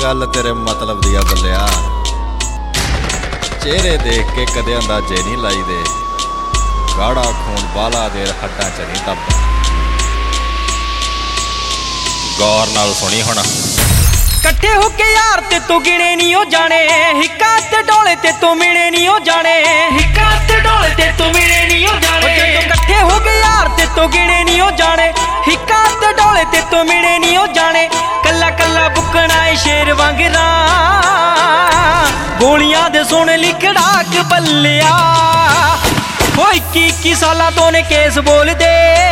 गल तेरे मतलब दिया बल्लिया, चेहरे देख के कदे अंदाजे नहीं लाई दे, गाढ़ा खून बाला देर हड्डां च नहीं दबदा। गौर नाल सुनी हुण। कट्ठे होके यार ते तू गिने नहीं हो जाने, हिक्का ते डोले ते तू मिले नहीं हो जाने, हिक्का ते डोले ते तू मिले नहीं हो जाने। कट्ठे होके यार ते तू गिने नहीं हो जाने, हिक्का ते डोले ते तू मिले नहीं हो जाने। कल्ला कल्ला बुकना है शेर वांगरा, गोलियां दे सुन लिखड़ा के बल्लिया। हो 21 साला तो ने केस बोल दे,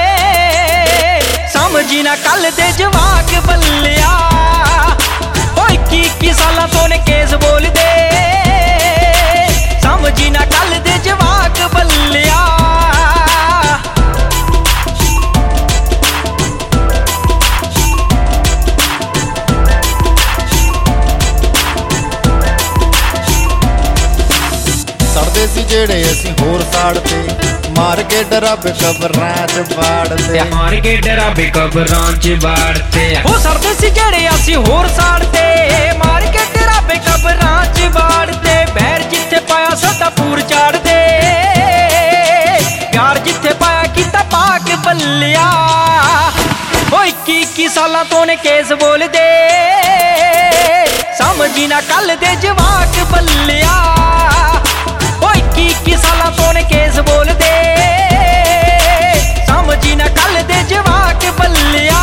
समझी ना कल दे जवाक बल्लिया। 21 साला तो ने केस बोल दे, समझी ना कल दे जवाक बल्लिया। सड़दे सी जेड़े असीं होर साड़ते, मार के डराबे कबरां च बाड़ते, मार के डराबे कबरां च बाड़ते। हो सड़दे सी जेड़े असीं होर साड़ते, मार के डराबे कबरां च बाड़ते। बैर जिथे पाया साडा पूर चाड़ दे, प्यार जिथे पाया कीता पाक बल्लिया। हो 21 सालां तो ने केस बोल दे, समझी ना कल दे जवाक बल्लिया। 21 साला तो ने केस बोल दे, समझी ना कल दे जवाक बल्लिया।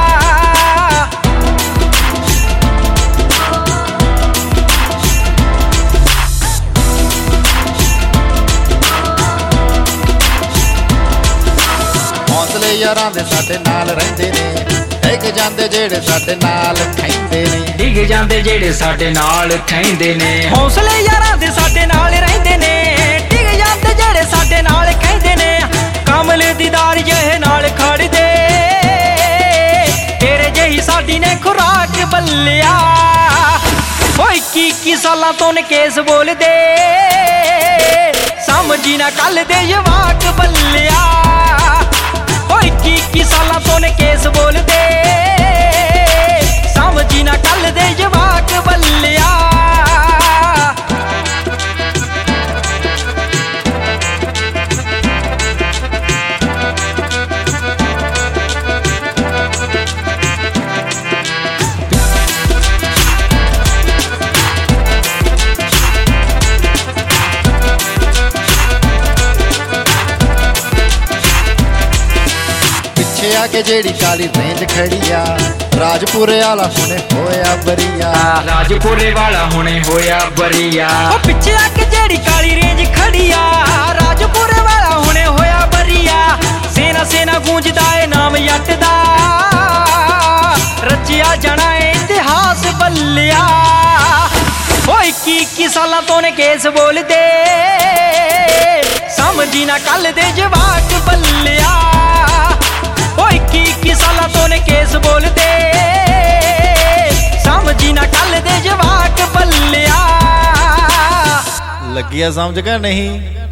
हौसले यारां दे साडे नाल रहिंदे ने, डिग जांदे जेड़े साडे नाल खैंदे ने, डिग जांदे जेड़े साडे नाल खैंदे ने। हौसले यारां दे साडे नाल रहिंदे ने, डिग जांदे जेड़े साडे नाल खैंदे ने। कमल दीदार जहे नाल खड़ दे, तेरे जही साडी ने खुराक बल्लिया। हो 21 सालां तो ने केस बोल दे, समझी ना कल दे जवाक बल्लिया। हो 21 सालां तो ने केस बोल दे, समझी ना कल दे जवाक बल्लिया। आके जेड़ी काली रेंज खड़ी आ, राजपुरे वाला हुणे होया बरिया, राजपुरे वाला हुणे होया बरिया। ओ पिछे आके जेड़ी काली रेंज खड़ी आ, राजपुरे वाला हुणे होया बरिया। सेना सेना गूंजदा है नाम जट दा, रचिया जाना है इतिहास बल्लिया। ओ 21 सालां तो ने केस बोल दे, समझी ना कल दे जवाक बल्लिया। 21 सालां तो ने केस बोल दे, समझी ना कल दे जवाक बल्लिया। लगिया समझ के नहीं।